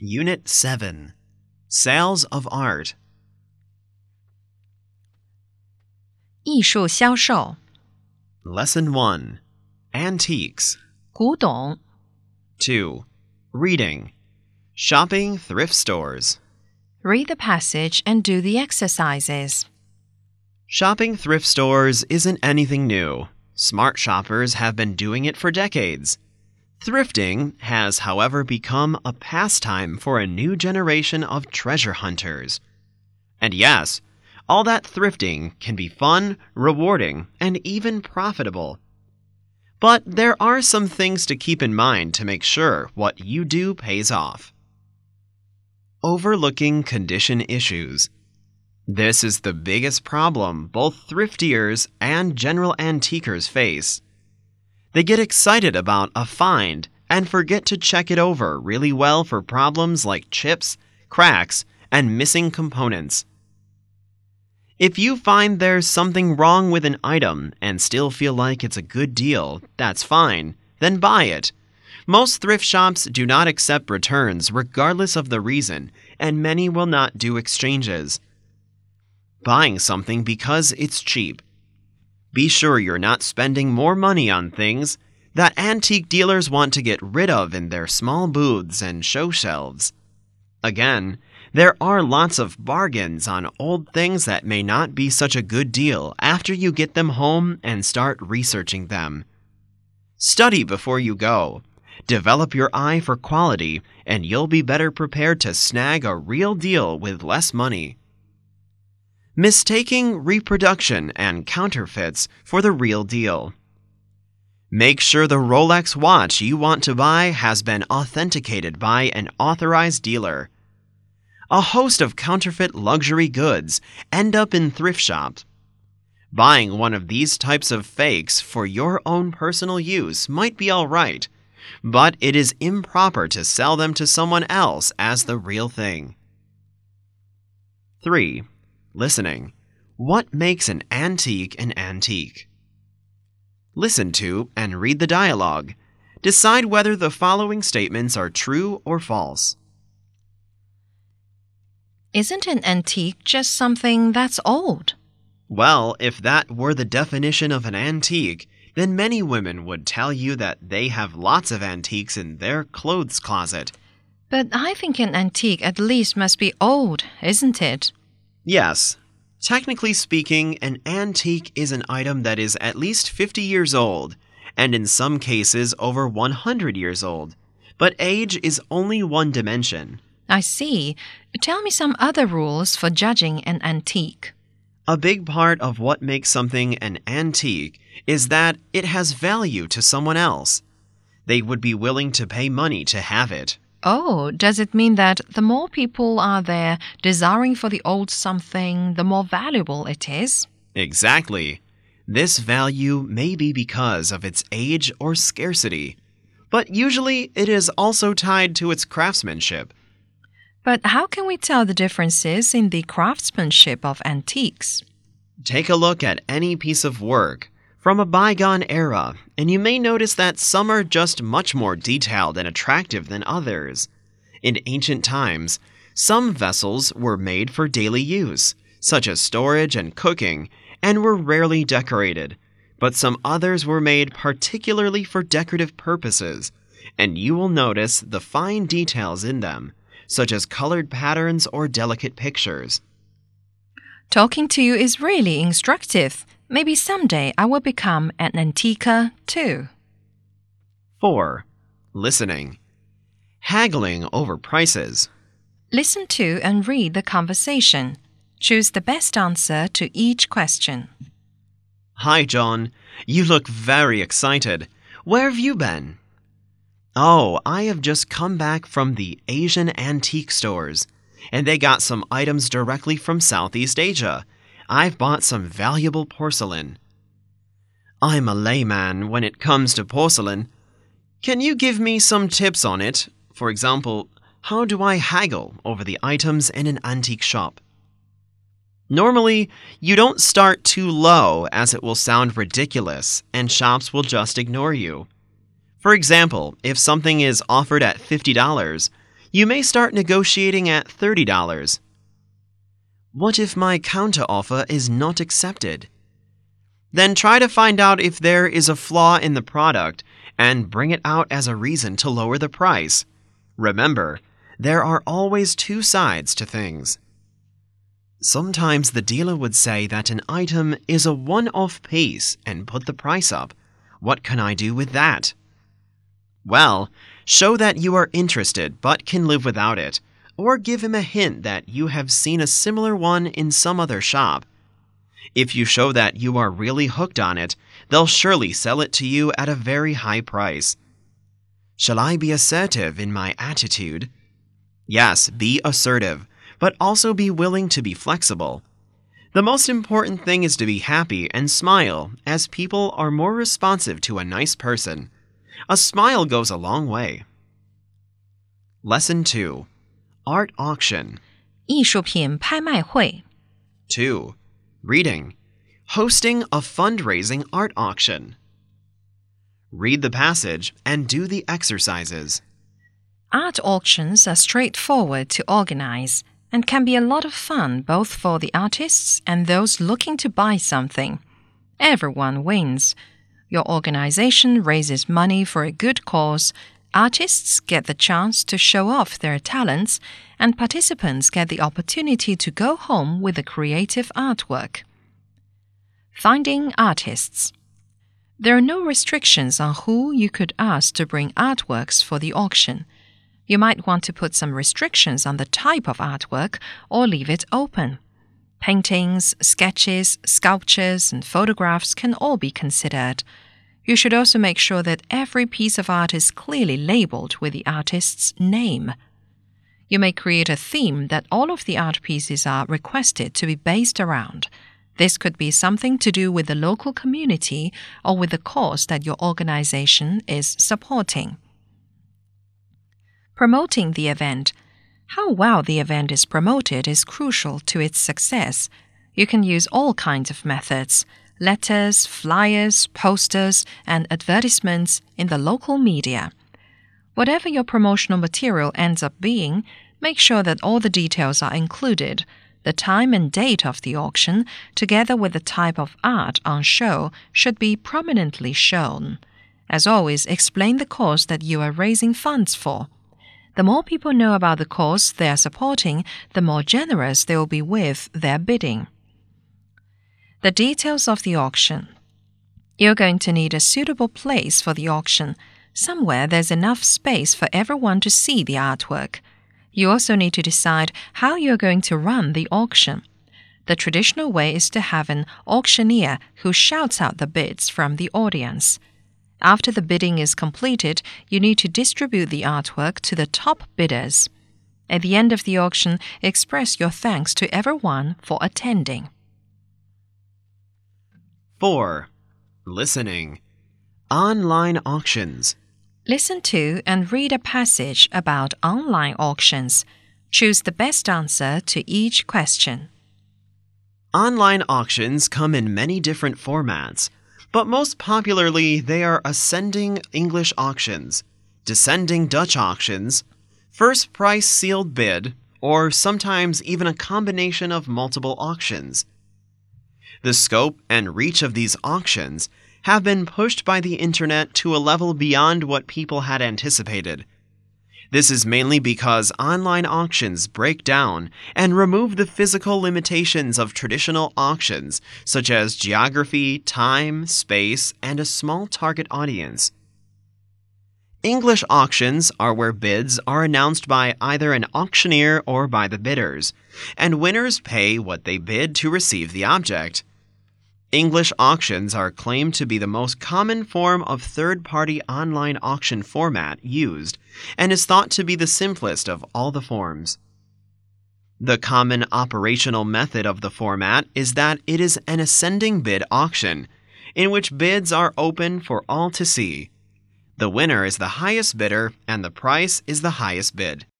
Unit 7 Sales of Art 艺术销售 Lesson 1 Antiques 古董 2. Reading Shopping thrift stores Read the passage and do the exercises. Shopping thrift stores isn't anything new. Smart shoppers have been doing it for decades. Thrifting has, however, become a pastime for a new generation of treasure hunters. And yes, all that thrifting can be fun, rewarding, and even profitable. But there are some things to keep in mind to make sure what you do pays off. Overlooking condition issues. This is the biggest problem both thriftiers and general antiquers face. They get excited about a find and forget to check it over really well for problems like chips, cracks, and missing components. If you find there's something wrong with an item and still feel like it's a good deal, that's fine, then buy it. Most thrift shops do not accept returns regardless of the reason, and many will not do exchanges. Buying something because it's cheap. Be sure you're not spending more money on things that antique dealers want to get rid of in their small booths and show shelves. Again, there are lots of bargains on old things that may not be such a good deal after you get them home and start researching them. Study before you go. Develop your eye for quality, and you'll be better prepared to snag a real deal with less money. Mistaking reproduction and counterfeits for the real deal. Make sure the Rolex watch you want to buy has been authenticated by an authorized dealer. A host of counterfeit luxury goods end up in thrift shops. Buying one of these types of fakes for your own personal use might be all right, but it is improper to sell them to someone else as the real thing. 3. Listening. What makes an antique an antique? Listen to and read the dialogue. Decide whether the following statements are true or false. Isn't an antique just something that's old? Well, if that were the definition of an antique, then many women would tell you that they have lots of antiques in their clothes closet. But I think an antique at least must be old, isn't it? Yes. Technically speaking, an antique is an item that is at least 50 years old, and in some cases over 100 years old. But age is only one dimension. I see. Tell me some other rules for judging an antique. A big part of what makes something an antique is that it has value to someone else. They would be willing to pay money to have it. Oh, does it mean that the more people are there desiring for the old something, the more valuable it is? Exactly. This value may be because of its age or scarcity, but usually it is also tied to its craftsmanship. But how can we tell the differences in the craftsmanship of antiques? Take a look at any piece of work from a bygone era, and you may notice that some are just much more detailed and attractive than others. In ancient times, some vessels were made for daily use, such as storage and cooking, and were rarely decorated, but some others were made particularly for decorative purposes, and you will notice the fine details in them, such as colored patterns or delicate pictures. Talking to you is really instructive. Maybe someday I will become an antiquer too. 4. Listening. Haggling over prices. Listen to and read the conversation. Choose the best answer to each question. Hi, John. You look very excited. Where have you been? Oh, I have just come back from the Asian antique stores, and they got some items directly from Southeast Asia. I've bought some valuable porcelain. I'm a layman when it comes to porcelain. Can you give me some tips on it? For example, how do I haggle over the items in an antique shop? Normally, you don't start too low as it will sound ridiculous and shops will just ignore you. For example, if something is offered at $50, You may start negotiating at $30. What if my counteroffer is not accepted? Then try to find out if there is a flaw in the product and bring it out as a reason to lower the price. Remember, there are always two sides to things. Sometimes the dealer would say that an item is a one-off piece and put the price up. What can I do with that? Well, show that you are interested but can live without it, or give him a hint that you have seen a similar one in some other shop. If you show that you are really hooked on it, they'll surely sell it to you at a very high price. Shall I be assertive in my attitude? Yes, be assertive, but also be willing to be flexible. The most important thing is to be happy and smile, as people are more responsive to a nice person. A smile goes a long way. Lesson 2. Art Auction. 艺术品拍卖会 2. Reading. Hosting a fundraising art auction. Read the passage and do the exercises. Art auctions are straightforward to organize and can be a lot of fun both for the artists and those looking to buy something. Everyone wins. Your organization raises money for a good cause, artists get the chance to show off their talents, and participants get the opportunity to go home with a creative artwork. Finding artists. There are no restrictions on who you could ask to bring artworks for the auction. You might want to put some restrictions on the type of artwork or leave it open. Paintings, sketches, sculptures, and photographs can all be considered. You should also make sure that every piece of art is clearly labeled with the artist's name. You may create a theme that all of the art pieces are requested to be based around. This could be something to do with the local community or with the cause that your organization is supporting. Promoting the event. How well the event is promoted is crucial to its success. You can use all kinds of methods: letters, flyers, posters, and advertisements in the local media. Whatever your promotional material ends up being, make sure that all the details are included. The time and date of the auction, together with the type of art on show, should be prominently shown. As always, explain the cause that you are raising funds for. The more people know about the cause they are supporting, the more generous they will be with their bidding. The details of the auction. You're going to need a suitable place for the auction, somewhere there's enough space for everyone to see the artwork. You also need to decide how you're going to run the auction. The traditional way is to have an auctioneer who shouts out the bids from the audience. After the bidding is completed, you need to distribute the artwork to the top bidders. At the end of the auction, express your thanks to everyone for attending. 4. Listening. Online auctions. Listen to and read a passage about online auctions. Choose the best answer to each question. Online auctions come in many different formats, but most popularly they are ascending English auctions, descending Dutch auctions, first price sealed bid, or sometimes even a combination of multiple auctions. The scope and reach of these auctions have been pushed by the internet to a level beyond what people had anticipated. This is mainly because online auctions break down and remove the physical limitations of traditional auctions, such as geography, time, space, and a small target audience. English auctions are where bids are announced by either an auctioneer or by the bidders, and winners pay what they bid to receive the object. English auctions are claimed to be the most common form of third-party online auction format used and is thought to be the simplest of all the forms. The common operational method of the format is that it is an ascending bid auction, in which bids are open for all to see. The winner is the highest bidder and the price is the highest bid.